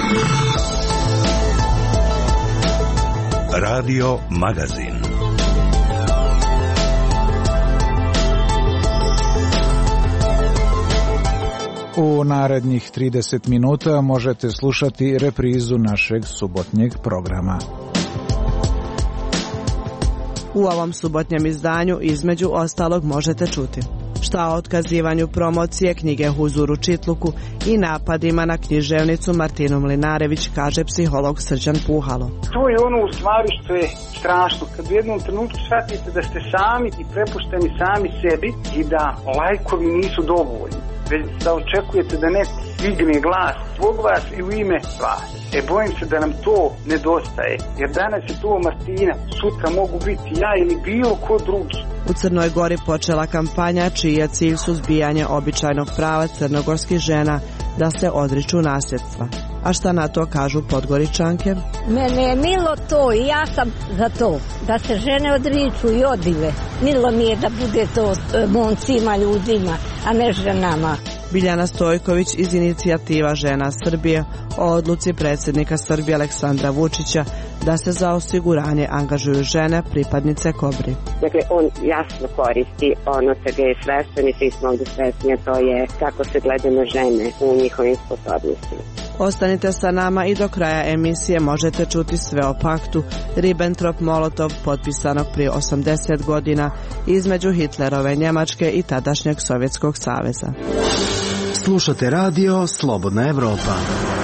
Radio Magazin. U narednih 30 minuta možete slušati reprizu našeg subotnjeg programa. U ovom subotnjem izdanju između ostalog možete čuti šta o otkazivanju promocije knjige Huzur u Čitluku i napadima na književnicu Martinu Mlinarević kaže psiholog Srđan Puhalo. To je ono u stvari što je strašno, kad u jednom trenutku shvatite da ste sami i prepušteni sami sebi i da lajkovi nisu dovoljni, već da očekujete da neko digne glas zbog vas i u ime vas. Bojim se da nam to nedostaje, jer danas je to Martina, sutra mogu biti ja ili bilo ko drugi. U Crnoj Gori počela kampanja čiji je cilj suzbijanje običajnog prava crnogorskih žena da se odriču nasljedstva. A šta na to kažu Podgoričanke? Mene je milo to i ja sam za to, da se žene odriču i odive. Milo mi je da bude to momcima, ljudima, a ne ženama. Biljana Stojković iz inicijativa Žena Srbije o odluci predsjednika Srbije Aleksandra Vučića da se za osiguranje angažuju žene pripadnice Kobri. Dakle, on jasno koristi ono čega je svestan i svi smo ovdje svesni, a to je kako se gleda na žene u njihovim sposobnostima. Ostanite sa nama i do kraja emisije možete čuti sve o paktu Ribbentrop-Molotov potpisanog prije 80 godina između Hitlerove Njemačke i tadašnjeg Sovjetskog saveza. Slušate radio Slobodna Evropa.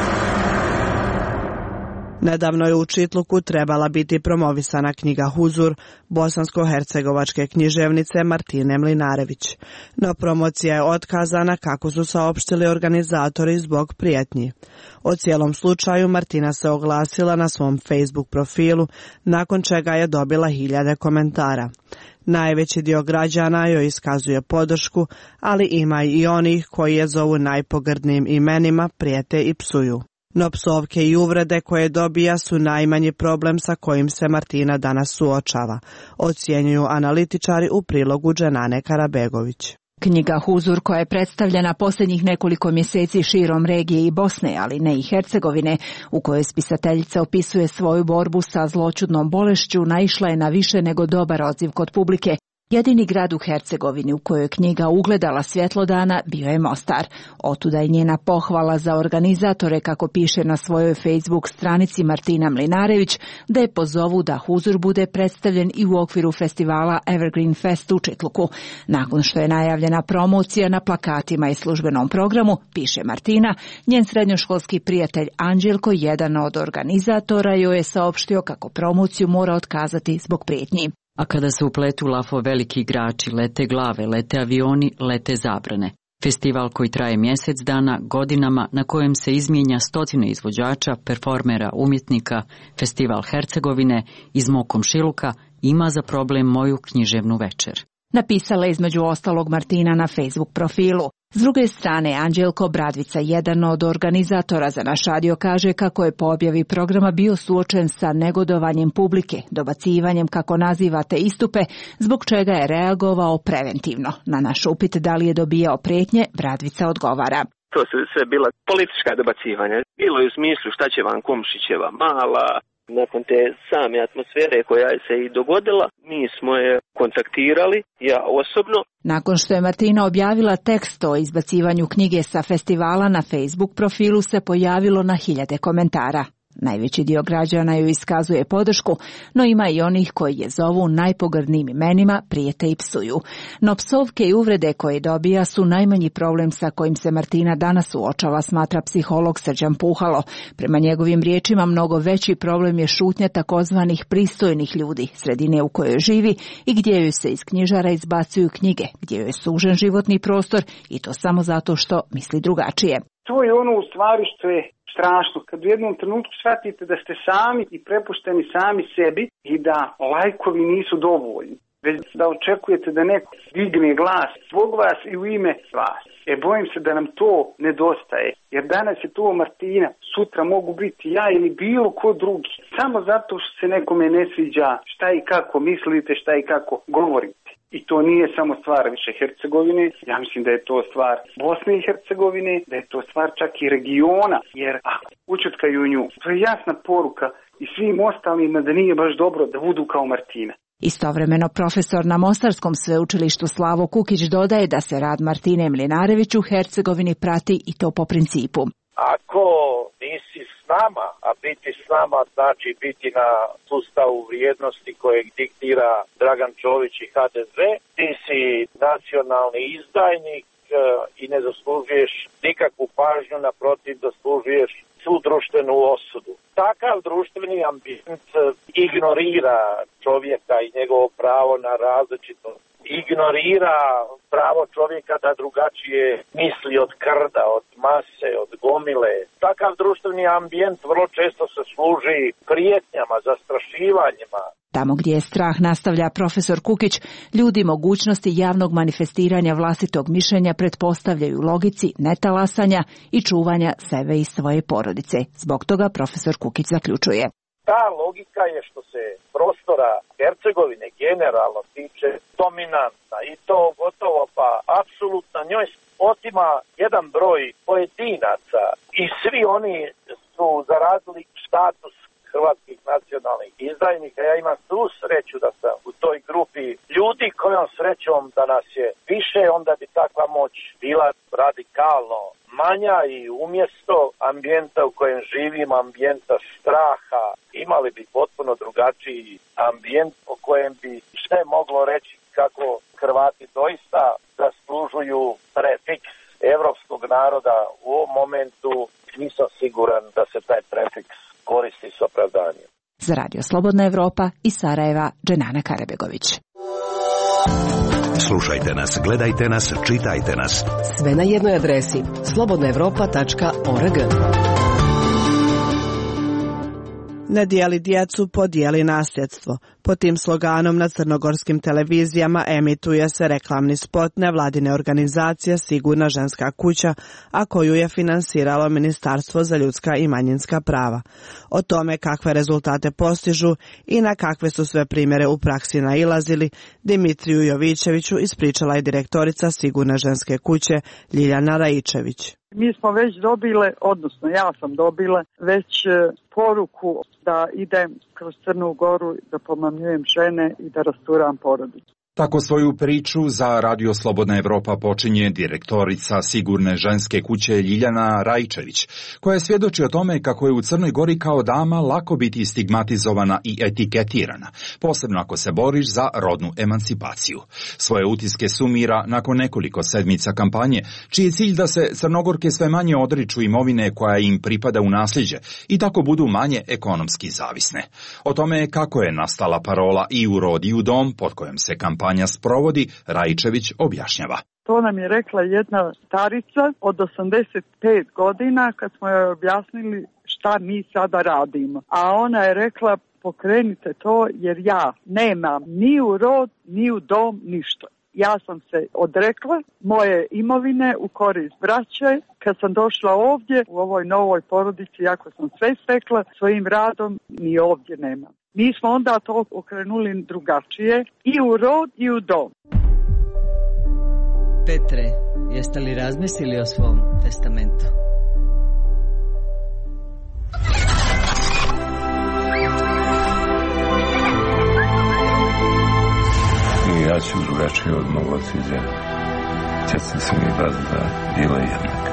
Nedavno je u Čitluku trebala biti promovisana knjiga Huzur bosansko-hercegovačke književnice Martine Mlinarević. No promocija je otkazana kako su saopštili organizatori zbog prijetnji. O cijelom slučaju Martina se oglasila na svom Facebook profilu, nakon čega je dobila hiljade komentara. Najveći dio građana joj iskazuje podršku, ali ima i onih koji je zovu najpogrdnijim imenima, prijete i psuju. No psovke i uvrede koje dobija su najmanji problem sa kojim se Martina danas suočava, ocjenjuju analitičari u prilogu Dženane Karabegović. Knjiga Huzur, koja je predstavljena posljednjih nekoliko mjeseci širom regije i Bosne, ali ne i Hercegovine, u kojoj spisateljica opisuje svoju borbu sa zloćudnom bolešću, naišla je na više nego dobar odziv kod publike. Jedini grad u Hercegovini u kojoj je knjiga ugledala svjetlo dana bio je Mostar. Otuda i njena pohvala za organizatore, kako piše na svojoj Facebook stranici Martina Mlinarević, da je pozovu da Huzur bude predstavljen i u okviru festivala Evergreen Fest u Čitluku. Nakon što je najavljena promocija na plakatima i službenom programu, piše Martina, njen srednjoškolski prijatelj Anđelko, jedan od organizatora, joj je saopštio kako promociju mora otkazati zbog prijetnji. A kada se upletu lafo veliki igrači, lete glave, lete avioni, lete zabrane. Festival koji traje mjesec dana, godinama, na kojem se izmijenja stotine izvođača, performera, umjetnika, Festival Hercegovine iz mog komšiluka ima za problem moju književnu večer. Napisala je između ostalog Martina na Facebook profilu. S druge strane, Anđelko Bradvica, jedan od organizatora za naš radio, kaže kako je po objavi programa bio suočen sa negodovanjem publike, dobacivanjem kako nazivate istupe, zbog čega je reagovao preventivno. Na naš upit da li je dobijao prijetnje, Bradvica odgovara. To su sve bila politička dobacivanja. Bilo je u smislu šta će vam Komšićeva mala. Nakon te same atmosfere koja se i dogodila, mi smo je kontaktirali, ja osobno. Nakon što je Martina objavila tekst o izbacivanju knjige sa festivala, na Facebook profilu se pojavilo na hiljade komentara. Najveći dio građana joj iskazuje podršku, no ima i onih koji je zovu najpogrdnijim imenima, prijete i psuju. No psovke i uvrede koje dobija su najmanji problem sa kojim se Martina danas suočava, smatra psiholog Srđan Puhalo. Prema njegovim riječima, mnogo veći problem je šutnja takozvanih pristojnih ljudi, sredine u kojoj živi i gdje joj se iz knjižara izbacuju knjige, gdje joj je sužen životni prostor i to samo zato što misli drugačije. To je ono u stvari što je strašno, kad u jednom trenutku shvatite da ste sami i prepušteni sami sebi i da lajkovi nisu dovoljni, već da očekujete da neko digne glas zbog vas i u ime vas. Bojim se da nam to nedostaje, jer danas je to Martina, sutra mogu biti ja ili bilo ko drugi. Samo zato što se nekome ne sviđa šta i kako mislite, šta i kako govorite. I to nije samo stvar više Hercegovine, ja mislim da je to stvar Bosne i Hercegovine, da je to stvar čak i regiona, jer ako učutkaju nju, to je jasna poruka i svim ostalima da nije baš dobro da budu kao Martina. Istovremeno profesor na Mostarskom sveučilištu Slavo Kukić dodaje da se rad Martine Mlinarjević u Hercegovini prati i to po principu. Ako nisi s nama, a biti s nama znači biti na sustavu vrijednosti kojeg diktira Dragan Čović i HDZ, ti si nacionalni izdajnik i ne zaslužuješ nikakvu pažnju, naprotiv zaslužuješ svu društvenu osudu. Takav društveni ambijent ignorira čovjeka i njegovo pravo na različitost. Ignorira pravo čovjeka da drugačije misli od krda, od mase, od gomile. Takav društveni ambijent vrlo često se služi prijetnjama, zastrašivanjima. Tamo gdje je strah, nastavlja profesor Kukić, ljudi mogućnosti javnog manifestiranja vlastitog mišljenja pretpostavljaju logici netalasanja i čuvanja sebe i svoje porodice. Zbog toga profesor Kukić zaključuje. Ta logika je što se prostora Hercegovine generalno tiče dominantna i to gotovo pa apsolutno njoj otima jedan broj pojedinaca i svi oni su zaradili status hrvatskih nacionalnih izdajnika. Ja imam tu sreću da sam u toj grupi ljudi kojom srećom da nas je više, onda bi takva moć bila radikalno manja i umjesto ambijenta u kojem živim, ambijenta straha, imali bi potpuno drugačiji ambijent o kojem bi sve moglo reći kako Hrvati doista zaslužuju prefiks evropskog naroda. U ovom momentu nisam siguran da se taj prefiks koristi s opravdanjem. Za Radio Slobodna Evropa iz Sarajeva, Dženana Karabegović. Slušajte nas, gledajte nas, čitajte nas. Sve na jednoj adresi slobodnaevropa.org. Ne dijeli djecu, podijeli nasljedstvo. Pod tim sloganom na crnogorskim televizijama emituje se reklamni spot nevladine organizacije Sigurna ženska kuća, a koju je finansiralo Ministarstvo za ljudska i manjinska prava. O tome kakve rezultate postižu i na kakve su sve primjere u praksi nailazili, Dimitriju Jovićeviću ispričala je direktorica Sigurne ženske kuće Ljiljana Raičević. Mi smo već dobile, odnosno ja sam dobila već poruku da idem kroz Crnu Goru, da pomamljujem žene i da rasturam porodicu. Tako svoju priču za Radio Slobodna Evropa počinje direktorica Sigurne ženske kuće Ljiljana Raičević, koja svjedoči o tome kako je u Crnoj Gori kao dama lako biti stigmatizovana i etiketirana, posebno ako se boriš za rodnu emancipaciju. Svoje utiske sumira nakon nekoliko sedmica kampanje, čiji je cilj da se Crnogorke sve manje odriču imovine koja im pripada u nasljeđe i tako budu manje ekonomski zavisne. O tome kako je nastala parola i u rod i u dom, pod kojom se kampanja sprovodi, Raičević objašnjava. To nam je rekla jedna starica od 85 godina kad smo joj objasnili šta mi sada radimo. A ona je rekla, pokrenite to jer ja nemam ni u rod, ni u dom, ništa. Ja sam se odrekla moje imovine u korist braće. Kad sam došla ovdje, u ovoj novoj porodici, jako sam sve stekla svojim radom, ni ovdje nemam. Mi smo onda to okrenuli drugačije i u rod i u dom. Petre, jeste li razmislili o svom testamentu? Ja ću drugačije od mog oca i djeda. Djeca se mi da bila jednaka.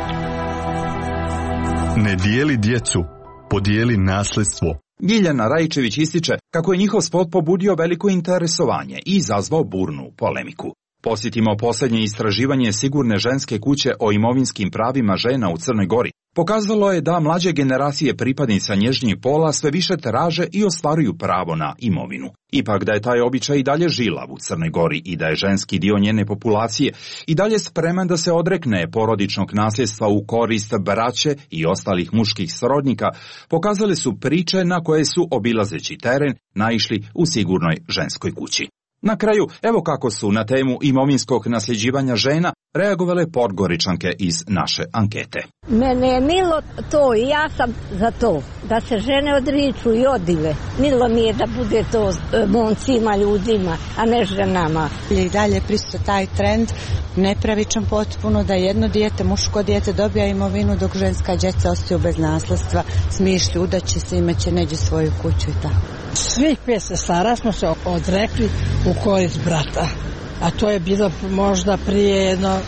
Ne dijeli djecu, podijeli nasljedstvo. Ljiljana Raičević ističe kako je njihov spot pobudio veliko interesovanje i izazvao burnu polemiku. Posjetimo posljednje istraživanje Sigurne ženske kuće o imovinskim pravima žena u Crnoj Gori. Pokazalo je da mlađe generacije pripadnica nježnijih pola sve više traže i ostvaruju pravo na imovinu. Ipak da je taj običaj i dalje žilav u Crnoj Gori i da je ženski dio njene populacije i dalje spreman da se odrekne porodičnog nasljedstva u korist braće i ostalih muških srodnika, pokazale su priče na koje su, obilazeći teren, naišli u Sigurnoj ženskoj kući. Na kraju, evo kako su na temu imovinskog nasljeđivanja žena reagovale Podgoričanke iz naše ankete. Mene je milo to i ja sam za to, da se žene odriču i odive. Milo mi je da bude to momcima, ljudima, a ne ženama. I dalje prisutan taj trend, nepravičan potpuno, da jedno dijete, muško dijete dobija imovinu dok ženska djeca ostaju bez nasledstva, smišlju, udaće se, imaće neđe svoju kuću i tako. Svih 5 sestara smo se odrekli u korist brata, a to je bilo možda prije jedno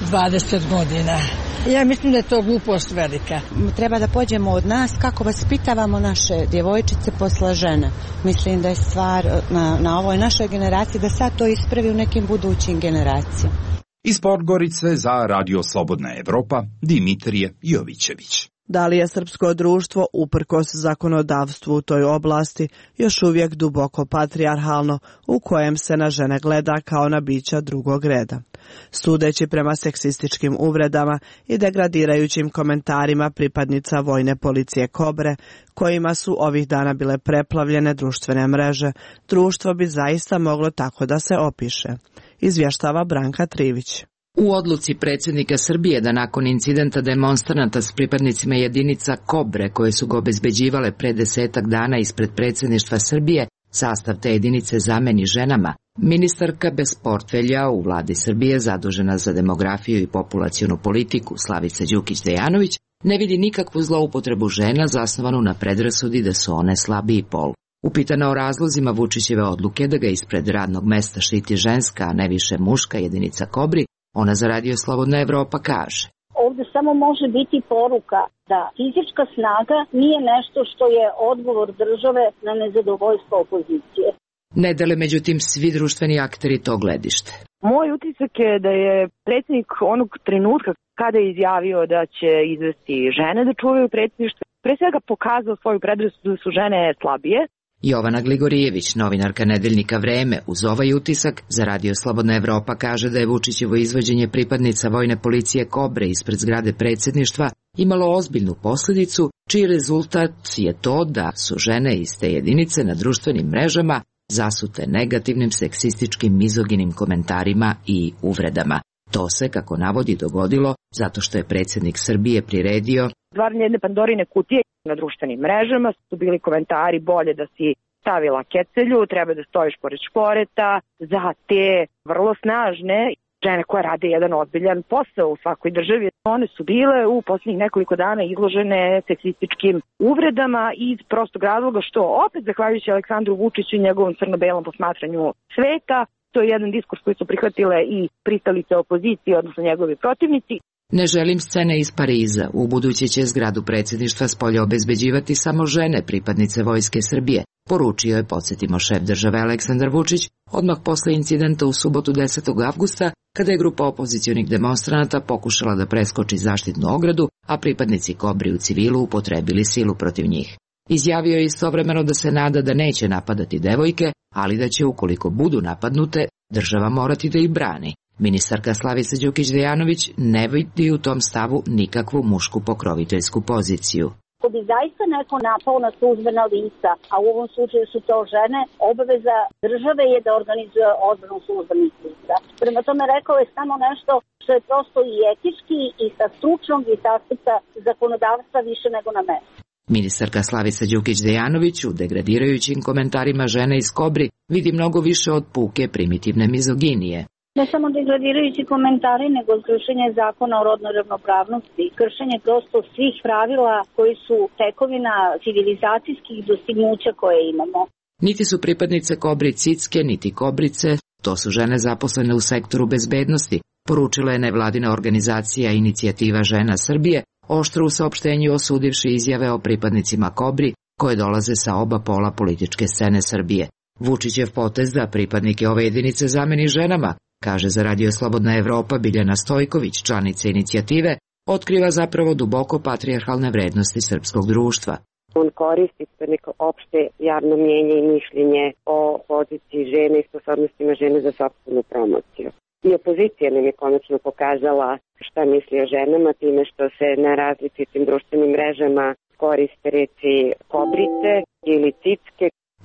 20 godina. Ja mislim da je to glupost velika. Treba da pođemo od nas kako vaspitavamo naše djevojčice posle žene. Mislim da je stvar na ovoj našoj generaciji da sad to ispravi u nekim budućim generacijama. Iz Podgorice za Radio Slobodna Evropa, Dimitrije Jovićević. Da li je srpsko društvo, uprkos zakonodavstvu u toj oblasti, još uvijek duboko patrijarhalno, u kojem se na žene gleda kao na bića drugog reda? Sudeći prema seksističkim uvredama i degradirajućim komentarima pripadnica vojne policije Kobre, kojima su ovih dana bile preplavljene društvene mreže, društvo bi zaista moglo tako da se opiše, izvještava Branka Trivić. U odluci predsjednika Srbije da nakon incidenta demonstranata s pripadnicima jedinica Kobre koje su ga obezbeđivale pre 10 dana ispred predsjedništva Srbije, sastav te jedinice zameni ženama, ministarka bez portfelja u vladi Srbije zadužena za demografiju i populacionu politiku Slavica Đukić-Dejanović ne vidi nikakvu zloupotrebu žena zasnovanu na predrasudi da su one slabiji pol. Upitana o razlozima Vučićeve odluke da ga ispred radnog mesta štiti ženska, a ne više muška jedinica Kobri, ona za Radio Slobodna Evropa kaže. Ovdje samo može biti poruka da fizička snaga nije nešto što je odgovor države na nezadovoljstvo opozicije. Ne dele međutim svi društveni akteri to gledište. Moj utisak je da je predsjednik onog trenutka kada je izjavio da će izvesti žene da čuvaju predsjedništvo, pre svega pokazao svoju predrasudu da su žene slabije. Jovana Gligorijević, novinarka nedeljnika Vreme, uz ovaj utisak za Radio Slobodna Evropa kaže da je Vučićevo izvođenje pripadnica vojne policije Kobre ispred zgrade predsjedništva imalo ozbiljnu posljedicu, čiji rezultat je to da su žene iz te jedinice na društvenim mrežama zasute negativnim seksističkim mizoginim komentarima i uvredama. To se, kako navodi, dogodilo zato što je predsjednik Srbije priredio stvaranje jedne Pandorine kutije. Na društvenim mrežama su bili komentari bolje da si stavila kecelju, treba da stojiš pored šporeta, za te vrlo snažne žene koje rade jedan ozbiljan posao u svakoj državi. One su bile u posljednjih nekoliko dana izložene seksističkim uvredama iz prostog razloga što opet zahvaljujući Aleksandru Vučiću i njegovom crno-belom posmatranju sveta, to je jedan diskurs koji su prihvatile i pristalice opozicije, odnosno njegovi protivnici. Ne želim scene iz Pariza. U buduće će zgradu predsjedništva spolja obezbeđivati samo žene pripadnice Vojske Srbije, poručio je, podsjetimo, šef države Aleksandar Vučić, odmah posle incidenta u subotu 10. avgusta, kada je grupa opozicionih demonstranata pokušala da preskoči zaštitnu ogradu, a pripadnici Kobri u civilu upotrebili silu protiv njih. Izjavio je istovremeno da se nada da neće napadati devojke, ali da će, ukoliko budu napadnute, država morati da ih brani. Ministarka Slavica Đukić-Dejanović ne vidi u tom stavu nikakvu mušku pokroviteljsku poziciju. Ako bi zaista neko napao na službena lica, a u ovom slučaju su to žene, obaveza države je da organizuje odbranu službenih lica. Prema tome rekao je samo nešto što je prosto i etički i sa stručnog i sa aspekta zakonodavstva više nego na mestu. Ministarka Slavica Đukić-Dejanović u degradirajućim komentarima žene iz Kobri vidi mnogo više od puke primitivne mizoginije. Ne samo degradirajući komentari, nego kršenje zakona o rodnoj ravnopravnosti, kršenje prosto svih pravila koji su tekovina civilizacijskih dostignuća koje imamo. Niti su pripadnice Kobri cicke, niti Kobrice, to su žene zaposlene u sektoru bezbednosti, poručila je nevladina organizacija Inicijativa žena Srbije, oštro u saopštenju osudivši izjave o pripadnicima Kobri koje dolaze sa oba pola političke scene Srbije. Vučićev potez da pripadnike ove jedinice zameni ženama, kaže za Radio Slobodna Evropa Biljana Stojković, članica inicijative, otkriva zapravo duboko patrijarhalne vrednosti srpskog društva. On koristi neko opšte javno mnjenje i mišljenje o poziciji žene i sposobnostima žene za sopstvenu promociju. I opozicija nam je konačno pokazala šta misli o ženama time što se na različitim društvenim mrežama koriste reci kobrice ili cicke.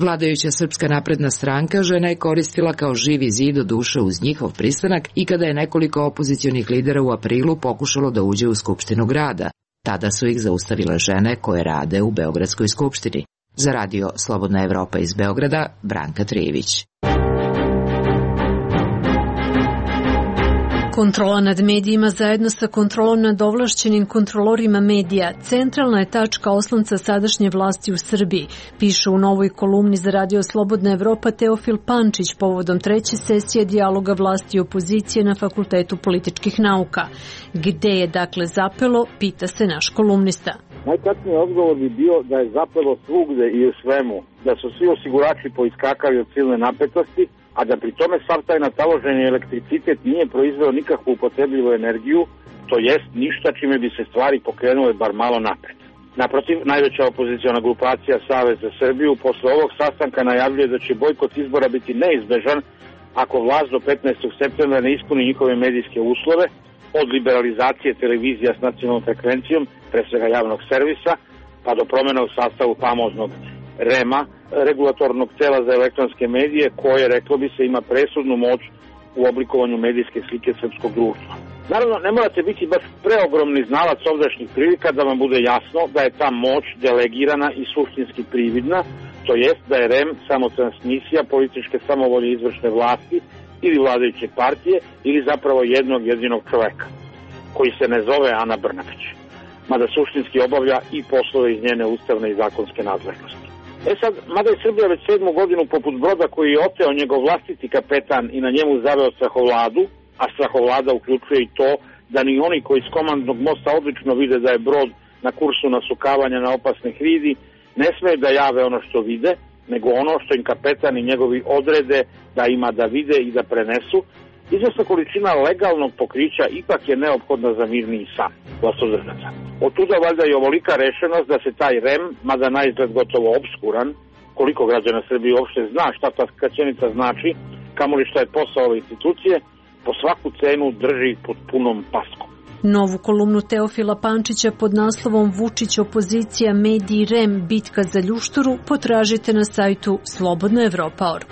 Vladajuća Srpska napredna stranka žena je koristila kao živi zid do duše uz njihov pristanak i kada je nekoliko opozicionih lidera u aprilu pokušalo da uđe u Skupštinu grada. Tada su ih zaustavile žene koje rade u Beogradskoj skupštini. Za radio Slobodna Evropa iz Beograda, Branka Trijević. Kontrola nad medijima zajedno sa kontrolom nad ovlašćenim kontrolorima medija centralna je tačka oslonca sadašnje vlasti u Srbiji, piše u novoj kolumni za radio Slobodna Evropa Teofil Pančić povodom 3. sesije dijaloga vlasti i opozicije na Fakultetu političkih nauka. Gde je dakle zapelo, pita se naš kolumnista. Najkasniji odgovor bi bio da je zapelo svugde i u svemu, da su svi osigurači poiskakali od silne napetosti, a da pri tome sav taj nataloženi elektricitet nije proizveo nikakvu upotrebljivu energiju, to jest ništa čime bi se stvari pokrenule bar malo napred. Naprotiv, najveća opoziciona grupacija Savez za Srbiju posle ovog sastanka najavljuje da će bojkot izbora biti neizbežan ako vlast do 15. septembra ne ispuni njihove medijske uslove, od liberalizacije televizija s nacionalnom frekvencijom, pre svega javnog servisa, pa do promjena u sastavu famoznog REM-a, regulatornog tela za elektronske medije, koje, reklo bi se, ima presudnu moć u oblikovanju medijske slike srpskog društva. Naravno, ne morate biti baš preogromni znalac ovdašnjih prilika da vam bude jasno da je ta moć delegirana i suštinski prividna, to jest da je REM samo transmisija političke samovolje izvršne vlasti ili vladajuće partije ili zapravo jednog jedinog čoveka, koji se ne zove Ana Brnabić, mada suštinski obavlja i poslove iz njene ustavne i zakonske nadležnosti. Sad, mada je Srbija već 7. godinu poput broda koji je oteo njegov vlastiti kapetan i na njemu zaveo strahovladu, a strahovlada uključuje i to da ni oni koji s komandnog mosta odlično vide da je brod na kursu nasukavanja na opasne hridi, ne smeju da jave ono što vide, nego ono što im kapetan i njegovi odrede da ima da vide i da prenesu. Izvesna količina legalnog pokrića ipak je neophodna za mirniji san vlastodržaca. Od tuda valjda i ovolika rešenost da se taj REM, mada naizgled gotovo obskuran, koliko građana Srbije uopšte zna šta ta skraćenica znači, kamoli šta je posao ove institucije, po svaku cenu drži pod punom paskom. Novu kolumnu Teofila Pančića pod naslovom Vučić opozicija mediji REM bitka za ljušturu potražite na sajtu slobodnaevropa.org.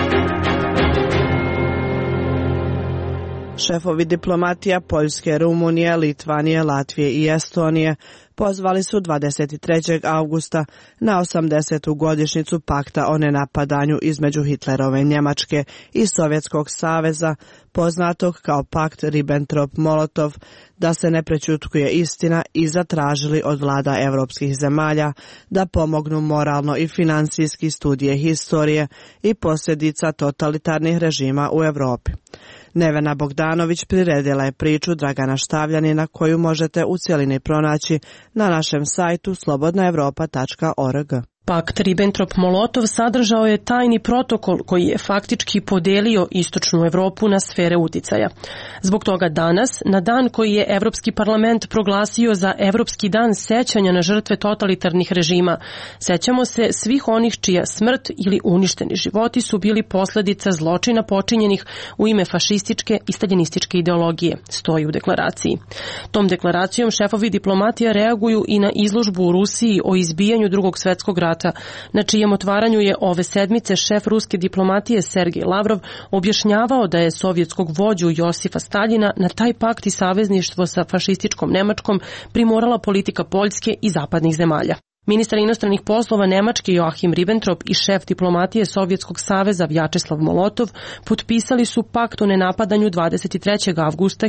Šefovi diplomatija Poljske, Rumunije, Litvanije, Latvije i Estonije pozvali su 23. avgusta na 80. godišnjicu pakta o nenapadanju između Hitlerove Njemačke i Sovjetskog saveza, poznatog kao pakt Ribbentrop-Molotov, da se ne prećutkuje istina i zatražili od vlada evropskih zemalja da pomognu moralno i finansijski studije historije i posljedica totalitarnih režima u Evropi. Nevena Bogdanović priredila je priču Dragana Štavljanina koju možete u cjelini pronaći na našem sajtu slobodnaevropa.org. Pakt Ribbentrop-Molotov sadržao je tajni protokol koji je faktički podelio istočnu Evropu na sfere uticaja. Zbog toga danas, na dan koji je Evropski parlament proglasio za Evropski dan sećanja na žrtve totalitarnih režima, sećamo se svih onih čija smrt ili uništeni životi su bili posljedica zločina počinjenih u ime fašističke i staljinističke ideologije, stoji u deklaraciji. Tom deklaracijom šefovi diplomatija reaguju i na izložbu u Rusiji o izbijanju Drugog svjetskog rata, na čijem otvaranju je ove sedmice šef ruske diplomatije Sergej Lavrov objašnjavao da je sovjetskog vođu Josifa Staljina na taj pakt i savezništvo sa fašističkom Nemačkom primorala politika Poljske i zapadnih zemalja. Ministar inostranih poslova Nemačke Joachim Ribbentrop i šef diplomatije Sovjetskog saveza Vjačeslav Molotov potpisali su pakt o nenapadanju 23. avgusta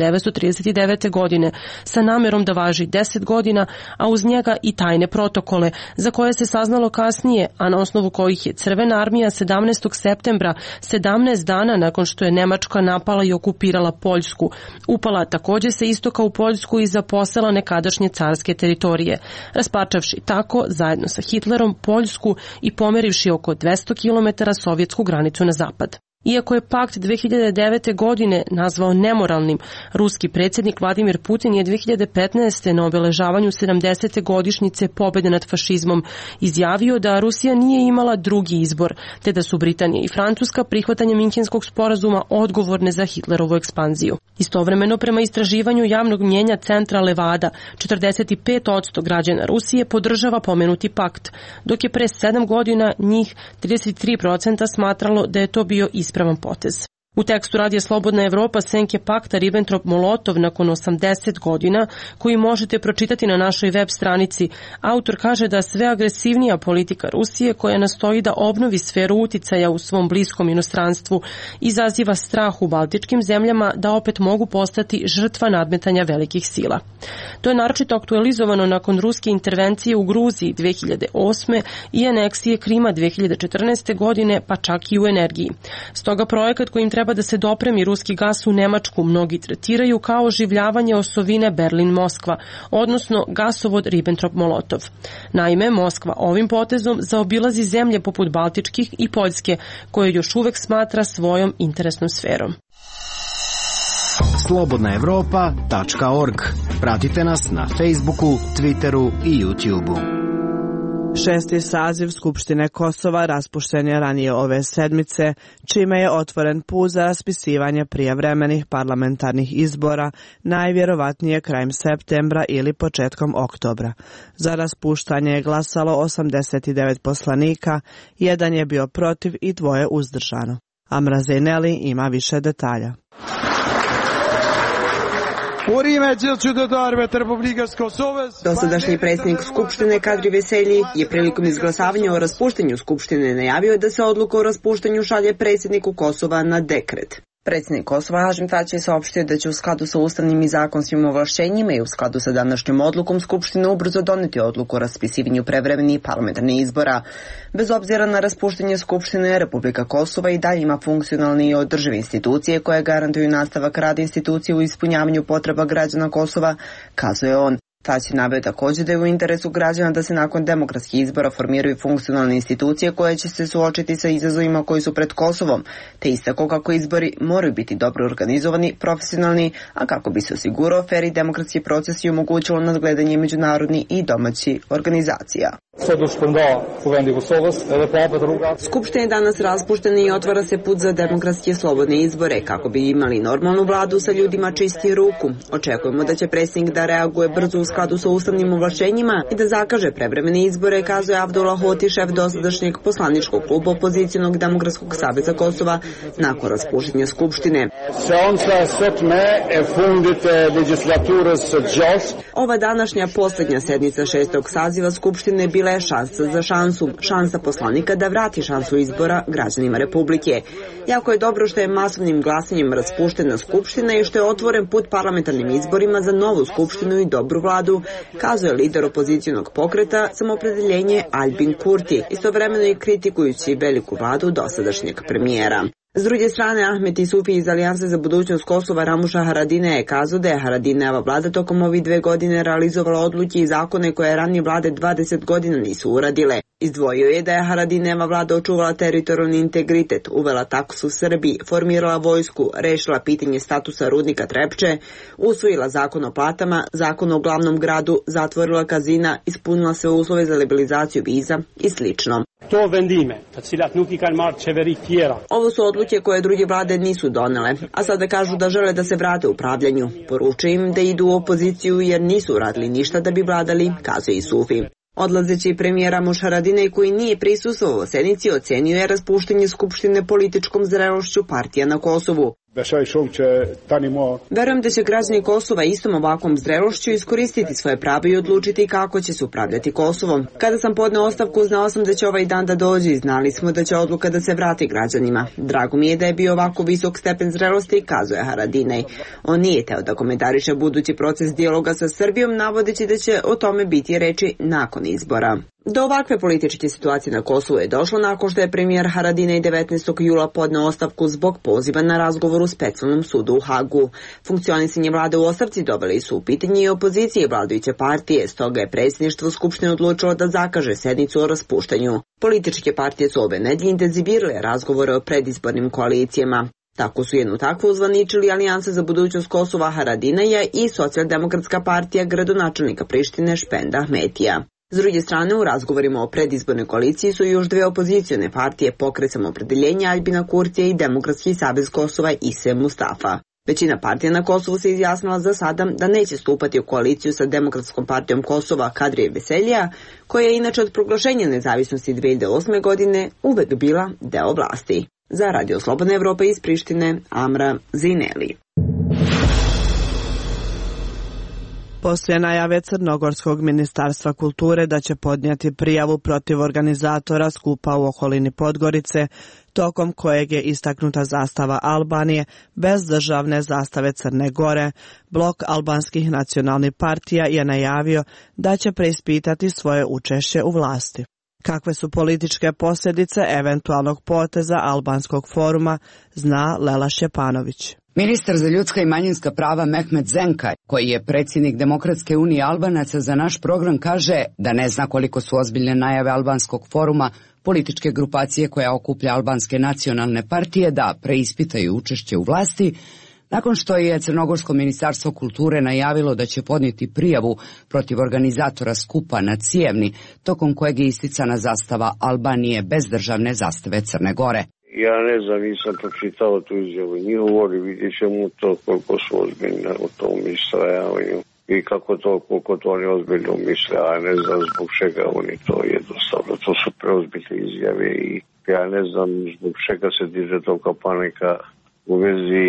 1939. godine sa namerom da važi 10 godina, a uz njega i tajne protokole, za koje se saznalo kasnije, a na osnovu kojih je Crvena armija 17. septembra, 17 dana nakon što je Nemačka napala i okupirala Poljsku, upala također sa istoka u Poljsku i zaposela nekadašnje carske teritorije, rasparčavši tako, zajedno sa Hitlerom, Poljsku i pomerivši oko 200 km sovjetsku granicu na zapad. Iako je pakt 2009. godine nazvao nemoralnim, ruski predsjednik Vladimir Putin je 2015. na obeležavanju 70. godišnjice pobjede nad fašizmom izjavio da Rusija nije imala drugi izbor, te da su Britanija i Francuska prihvatanjem Minhenskog sporazuma odgovorne za Hitlerovu ekspanziju. Istovremeno, prema istraživanju javnog mnjenja centra Levada, 45% građana Rusije podržava pomenuti pakt, dok je pre 7 godina njih 33% smatralo da je to bio ispravan potez. U tekstu Radija Slobodna Evropa senke pakta Ribbentrop-Molotov nakon 80 godina, koji možete pročitati na našoj web stranici, autor kaže da sve agresivnija politika Rusije, koja nastoji da obnovi sferu uticaja u svom bliskom inostranstvu, izaziva strah u baltičkim zemljama da opet mogu postati žrtva nadmetanja velikih sila. To je naročito aktualizovano nakon ruske intervencije u Gruziji 2008. i aneksije Krima 2014. godine, pa čak i u energiji. Stoga projekat kojim treba da se dopremi ruski gas u Nemačku mnogi tretiraju kao oživljavanje osovine Berlin-Moskva, odnosno gasovod Ribbentrop-Molotov. Naime, Moskva ovim potezom zaobilazi zemlje poput Baltičkih i Poljske, koje još uvek smatra svojom interesnom sferom. slobodnaevropa.org. Pratite nas na Facebooku, Twitteru i YouTubeu. 6. saziv Skupštine Kosova raspušten je ranije ove sedmice, čime je otvoren put za raspisivanje prijevremenih parlamentarnih izbora, najvjerovatnije krajem septembra ili početkom oktobra. Za raspuštanje je glasalo 89 poslanika, 1 je bio protiv i 2 uzdržano. Amra Zejneli ima više detalja. Dosadašnji predsjednik Skupštine Kadri Veselji je prilikom izglasavanja o raspuštanju Skupštine najavio da se odluka o raspuštanju šalje predsjedniku Kosova na dekret. Predsjednik Kosova Hašim Tači je saopštio da će u skladu sa ustavnim i zakonskim ovlašćenjima i u skladu sa današnjom odlukom Skupštine ubrzo doneti odluku o raspisivanju prevremenih parlamentarnih izbora. Bez obzira na raspuštanje Skupštine, Republika Kosova i dalje ima funkcionalne i održive institucije koje garantuju nastavak rada institucije u ispunjavanju potreba građana Kosova, kazuje on. Tači naveo također da je u interesu građana da se nakon demokratskih izbora formiraju funkcionalne institucije koje će se suočiti sa izazovima koji su pred Kosovom, te istako kako izbori moraju biti dobro organizovani, profesionalni, a kako bi se osigurao fer i demokratski proces i omogućilo nadgledanje međunarodnih i domaćih organizacija. Skupština je danas raspuštena i otvara se put za demokratske slobodne izbore kako bi imali normalnu vladu sa ljudima čistih ruku. Očekujemo da će predsjednik da reaguje brzo u skladu sa ustavnim ovlašćenjima i da zakaže prevremene izbore, kazuje Abdullah Hoti, šef dosadašnjeg poslaničkog kluba Opozicionog demokratskog saveza Kosova nakon raspuštenja Skupštine. Ova današnja posljednja sednica 6. saziva Skupštine bila je šansa za šansu, šansa poslanika da vrati šansu izbora građanima Republike. Jako je dobro što je masovnim glasanjem raspuštena Skupština i što je otvoren put parlamentarnim izborima za novu Skupštinu i dobru vladu, kazuje lider opozicionog pokreta Samoopredjeljenje Albin Kurti, istovremeno i kritikujući veliku vladu dosadašnjeg premijera. S druge strane, Ahmet Isufi iz Alijanse za budućnost Kosova Ramuša Haradine je kazao da je Haradineva vlada tokom ovih 2 godine realizovala odluke i zakone koje ranije vlade 20 godina nisu uradile. Izdvojio je da je Haradineva vlada očuvala teritorijalni integritet, uvela taksu Srbiji, formirala vojsku, rešila pitanje statusa rudnika Trepče, usvojila zakon o platama, zakon o glavnom gradu, zatvorila kazina, ispunila sve uslove za liberalizaciju viza i slično. Ovo su odluke koje druge vlade nisu donele, a sada kažu da žele da se vrate u upravljanju. Poručuju im da idu u opoziciju jer nisu uradili ništa da bi vladali, kazuje Isufi. Odlazeći premijer Ramuš Haradinaj, koji nije prisustvovao sednici, ocenio je raspuštanje Skupštine političkom zrelošću partija na Kosovu. Verujem da će građani Kosova istom ovakvom zrelošću iskoristiti svoje pravo i odlučiti kako će se upravljati Kosovom. Kada sam podneo ostavku, znao sam da će ovaj dan da dođe i znali smo da će odluka da se vrati građanima. Drago mi je da je bio ovako visok stepen zrelosti, kazuje Haradinaj. On nije teo da komentariše budući proces dijaloga sa Srbijom, navodeći da će o tome biti reči nakon izbora. Do ovakve političke situacije na Kosovu je došlo nakon što je premijer Haradinaj 19. jula podneo ostavku zbog poziva na razgovor u specijalnom sudu u Hagu. Funkcionisanje vlade u ostavci doveli su u pitanje i opozicije i vladajuće partije, stoga je predsjedništvo Skupštine odlučilo da zakaže sednicu o raspuštanju. Političke partije su ove nedelje intenzivirale razgovore o predizbornim koalicijama. Tako su jednu takvu uzvaničili Alijansa za budućnost Kosova Haradinaja i Socijaldemokratska partija gradonačelnika Prištine Špenda Ahmetija. S druge strane, u razgovorima o predizbornoj koaliciji su još dve opozicione partije, Pokret Samoopredeljenja Aljbina Kurtija i Demokratski savez Kosova Ise Mustafa. Većina partija na Kosovu se izjasnila za sada da neće stupati u koaliciju sa Demokratskom partijom Kosova Kadrije Veselija, koja je inače od proglašenja nezavisnosti 2008. godine uvek bila deo vlasti. Za Radio Slobodna Evropa iz Prištine, Amra Zineli. Poslije najave Crnogorskog ministarstva kulture da će podnijeti prijavu protiv organizatora skupa u okolini Podgorice, tokom kojeg je istaknuta zastava Albanije bez državne zastave Crne Gore, blok albanskih nacionalnih partija je najavio da će preispitati svoje učešće u vlasti. Kakve su političke posljedice eventualnog poteza Albanskog foruma, zna Lela Šćepanović. Ministar za ljudska i manjinska prava Mehmet Zenka, koji je predsjednik Demokratske unije Albanaca, za naš program kaže da ne zna koliko su ozbiljne najave Albanskog foruma, političke grupacije koja okuplja albanske nacionalne partije, da preispitaju učešće u vlasti, nakon što je Crnogorsko ministarstvo kulture najavilo da će podnijeti prijavu protiv organizatora skupa na Cijevni, tokom kojeg je isticana zastava Albanije bez državne zastave Crne Gore. Ja ne znam, nisam pročitao tu izjavu njihovu, vidjet ćemo to koliko su ozbiljni u tom istrajavanju i koliko to oni ozbiljno misle, a ne znam zbog čega oni to jednostavno. To su preozbiljne izjave i ja ne znam zbog čega se diže toliko panika u vezi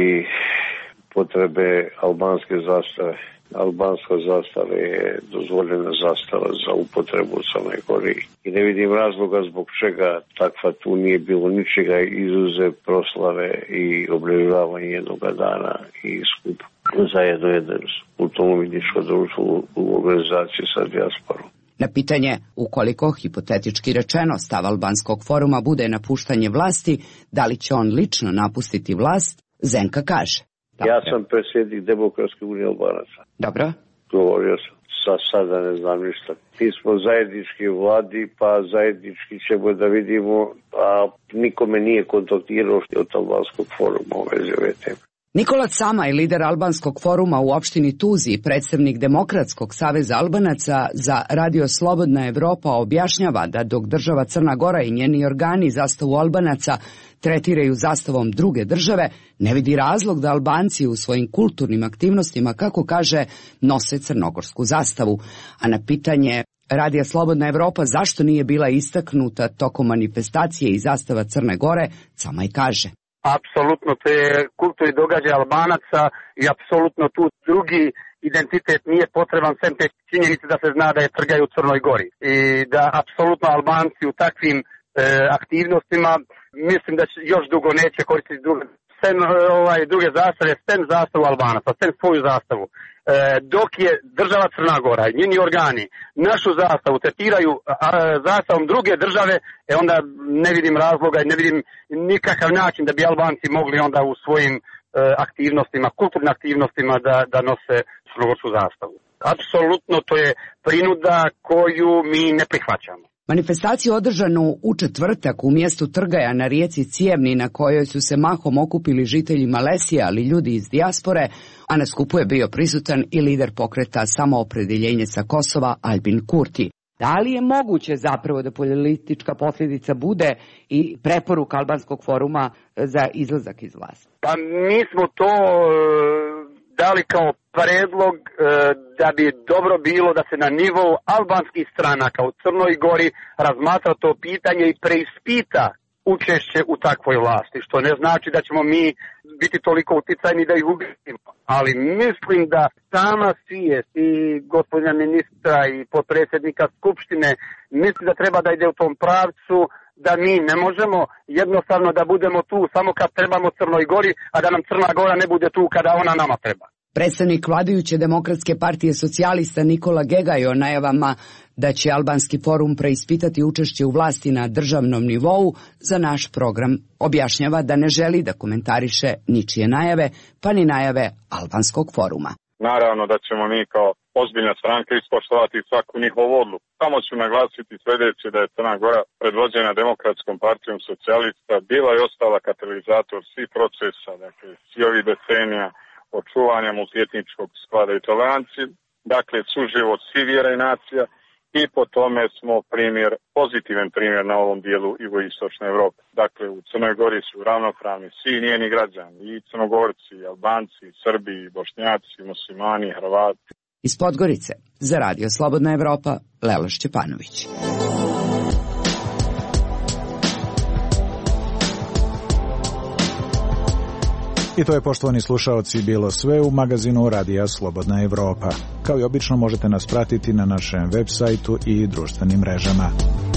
potrebe albanske zastave. Albanska zastava je dozvoljena zastava za upotrebu u Crnoj Gori i ne vidim razloga zbog čega takva tu nije bilo ničega izuzev proslave i obilježavanje jednoga dana i skup zajedno jedno kulturno-umjetničko društvo u organizaciji sa dijasporom. Na pitanje ukoliko, hipotetički rečeno, stav Albanskog foruma bude napuštanje vlasti, da li će on lično napustiti vlast, Zenka kaže. Ja sam predsjednik Demokratske unije Albanaca. Dobro. Govorio sam, sada ne znam ništa. Mi smo zajednički u vladi, pa zajednički ćemo da vidimo, a nikome nije kontaktirao od Albanskog foruma u vezi ove teme. Nikola Camaj, lider Albanskog foruma u opštini Tuzi i predstavnik Demokratskog saveza Albanaca za Radio Slobodna Evropa objašnjava da dok država Crna Gora i njeni organi zastavu Albanaca tretiraju zastavom druge države, ne vidi razlog da Albanci u svojim kulturnim aktivnostima, kako kaže, nose crnogorsku zastavu. A na pitanje Radija Slobodna Evropa zašto nije bila istaknuta tokom manifestacije i zastava Crne Gore, Camaj kaže. Apsolutno, to je kulturni događaj Albanaca i apsolutno tu drugi identitet nije potreban sem te činjenice da se zna da je trgaju u Crnoj Gori. I da apsolutno Albanci u takvim aktivnostima mislim da još dugo neće koristiti druge zastave, sem zastavu Albanaca, sem svoju zastavu. Dok je država Crna Gora i njeni organi našu zastavu tretiraju zastavom druge države, onda ne vidim razloga i ne vidim nikakav način da bi Albanci mogli onda u svojim aktivnostima, kulturnim aktivnostima da nose crnogorsku zastavu. Apsolutno to je prinuda koju mi ne prihvaćamo. Manifestaciju održanu u četvrtak u mjestu Trgaja na rijeci Cijevni, na kojoj su se mahom okupili žitelji Malesije, ali ljudi iz dijaspore, a na skupu je bio prisutan i lider pokreta Samoopredeljenje sa Kosova Aljbin Kurti. Da li je moguće zapravo da politička posljedica bude i preporuka Albanskog foruma za izlazak iz vlasti? Pa mi smo to dali kao predlog da bi dobro bilo da se na nivou albanskih stranaka u Crnoj Gori razmatra to pitanje i preispita učešće u takvoj vlasti, što ne znači da ćemo mi biti toliko uticajni da ih ugrimo. Ali mislim da sama svijest i gospodina ministra i potpredsjednika Skupštine mislim da treba da ide u tom pravcu, da mi ne možemo jednostavno da budemo tu samo kad trebamo Crnoj Gori, a da nam Crna Gora ne bude tu kada ona nama treba. Predstavnik vladajuće Demokratske partije socijalista Nikola Gegaj o najavama da će albanski forum preispitati učešće u vlasti na državnom nivou za naš program objašnjava da ne želi da komentariše ničije najave, pa ni najave albanskog foruma. Naravno da ćemo mi kao ozbiljna stranka ispoštovati svaku njihovu odluku. Samo ću naglasiti sljedeće da je Crna Gora predvođena Demokratskom partijom socijalista bila i ostala katalizator svih procesa, dakle svi ovih decenija očuvanja multietničkog sklada i tolerancije, dakle suživot svih vjera i nacija i po tome smo pozitivan primjer na ovom dijelu jugoistočne Evrope. Dakle u Crnoj Gori su ravnopravni svi njeni građani, i Crnogorci, i Albanci, i Srbi, i Bošnjaci, i Muslimani, i Hrvati. Iz Podgorice, za Radio Slobodna Evropa, Lela Šćepanović. I to je, poštovani slušaoci, bilo sve u magazinu Radija Slobodna Evropa. Kao i obično možete nas pratiti na našem web sajtu i društvenim mrežama.